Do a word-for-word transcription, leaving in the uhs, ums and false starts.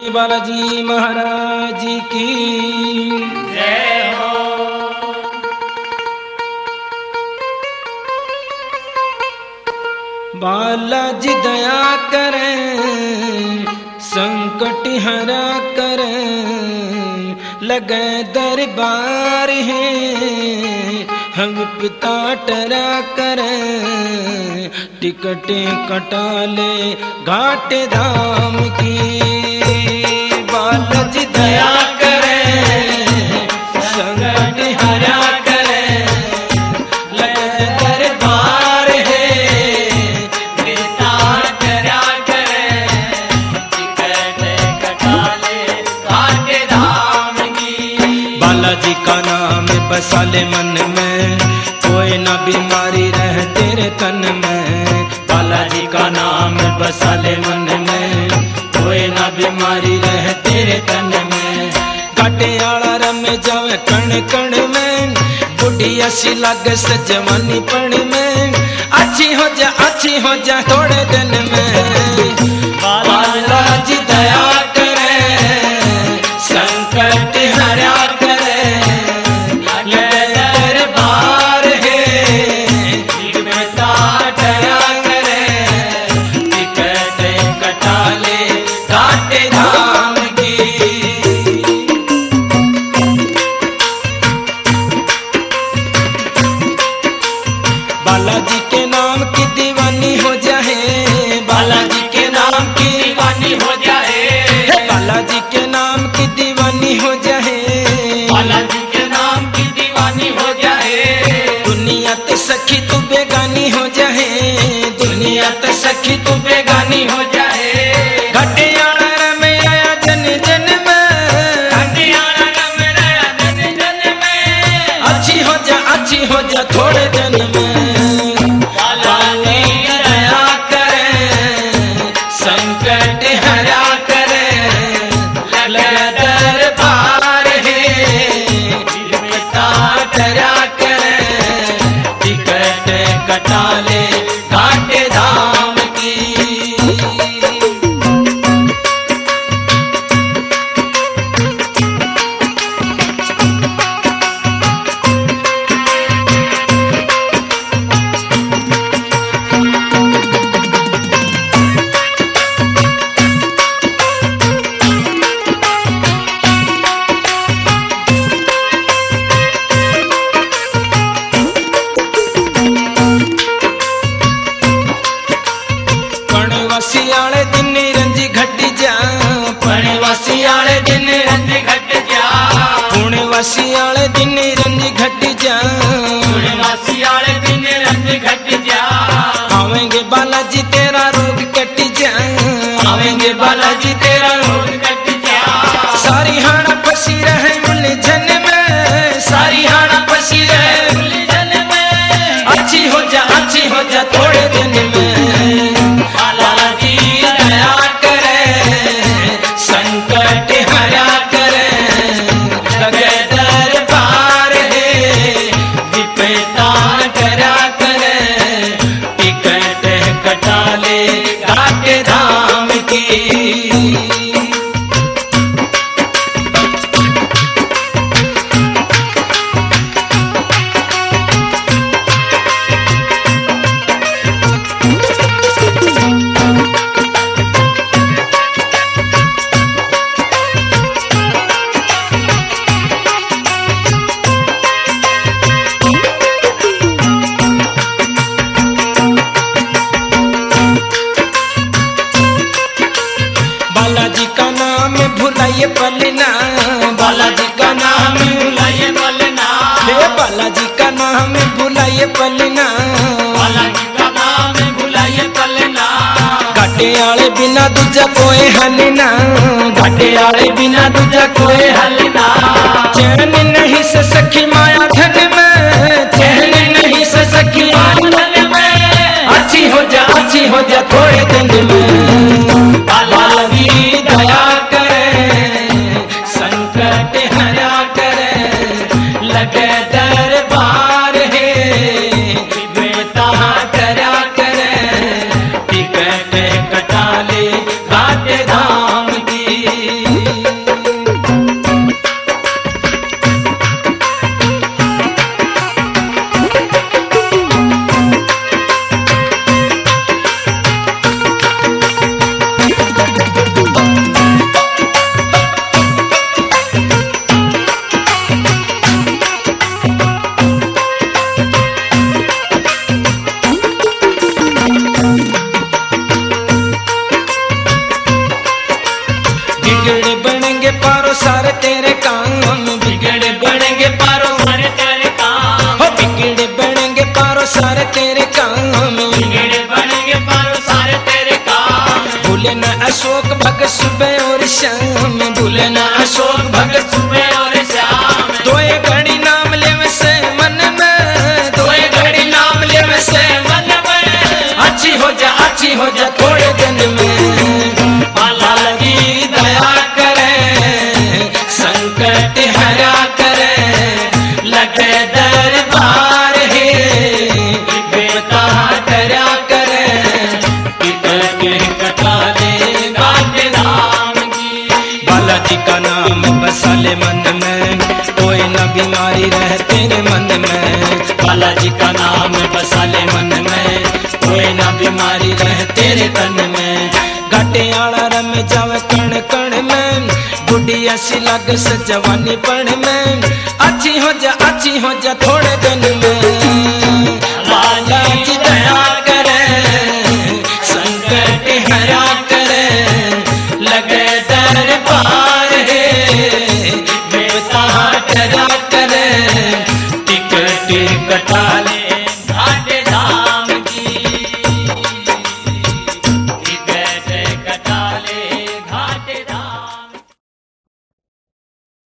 बालाजी महाराज की जय हो। बालाजी दया करें, संकट हरा करें, लगे दरबार है, हम पिता टरा करें, टिकटें कटा ले घाट धाम की। बालाजी दया करें, संकट हरा करें, लगे दरबार है, पिता टरा करें, टिकट कटा ले घाट धाम की। बालाजी का नाम बसा ले मन में, कोई ना बीमारी रह तेरे तन में। बालाजी का नाम बसा ले मन में, कोई ना बीमारी रह तेरे तन में। काटे आला रम जावे कण कण में, बुढ़िया सी लागे सजवानी पण में। अच्छी हो जा अच्छी हो जा थोड़े दिन में। बालाजी दया करे, संकट हरा करे, लगे दरबार है, पिता टरा करे, टिकट कटा ले घाट धाम की। बालाजी के नाम की दीवानी हो जाए, बालाजी के नाम की दीवानी हो जाए, बालाजी के नाम की दीवानी हो जाए, बालाजी के नाम की दीवानी हो जाए। दुनिया ते सखी तू बेगानी हो जाए, दुनिया ते सखी तू बेगानी हो जाए। घटियाला रम आया जन जन में, घटियाला रम आया जन जन में, अच्छी हो जा अच्छी हो जा थोड़े दिन में। बालाजी दया करे, संकट हरा करे, लगे दरबार है, पिता टरा करे, टिकट कटा ले घाट धाम की। पणवासी आले दिन रंजी घट जा, पणवासी आले दिन रंज घट जा, पुणवासी आले दिन रंजी घट जा। पुणवासी आले दिन रंज घट जा। आवेंगे बालाजी तेरा रोग कट जा, आवेंगे बालाजी तेरा रोग कट जा। सारी हाना फसी रहे उलझन में, सारी हाना फसी रहे उलझन में, अच्छी हो जा अच्छी हो जा थोड़े दिन में। बालाजी दया करे, संकट हरा करे, लगे दरबार है, विपदा टरा करे, टिकट कटा ले घाट धाम की। बालाजी का नाम भुलाइए पलना, बालाजी का नाम भुलाइए पलना, हे बालाजी का नाम भुलाइए पलना। बालाजी का नाम भुलाइए पलना। घाटे आले बिना दूजा कोई हल ना, घाटे आले बिना दूजा कोई हल ना। चैन नहीं से सखी माया धन में, चैन नहीं से सखी माया धन में। अच्छी हो जा अच्छी हो जा थोड़े दिन में। बालाजी दया करे, संकट हरा करे, लगे दरबार है, पिता टरा करे, टिकट कटा ले घाट धाम की। बिगड़े बनेंगे पारो सारे तेरे काम, बिगड़े बनेंगे पारो सारे तेरे काम, हो बिगड़े बनेंगे पारो सारे तेरे काम, बिगड़े बनेंगे पारो सारे तेरे काम। भूले न अशोक भगत सुबह और शाम, भूले न अशोक भगत सुबह और शाम, दोए घड़ी नाम लेवे से मन में, दोए घड़ी नाम लेवे से मन में अच्छी हो जा अच्छी हो जा थोड़े दिन में। माला की दया करे संकट हरा करे, लगे दरबार है बेटा डरा करे, के कटा दे गाते राम की। बालाजी का नाम बसा ले मन में, कोई न बीमारी रह तेरे मन में, बालाजी का नाम बसा ले मन में, कोई न बीमारी रह तेरे तन में। घाटे आला रम जावे कण कण में, बुढ़ी ऐसी लग से जवानी पण में, अच्छी हो जा अच्छी हो जा थोड़े दिन में।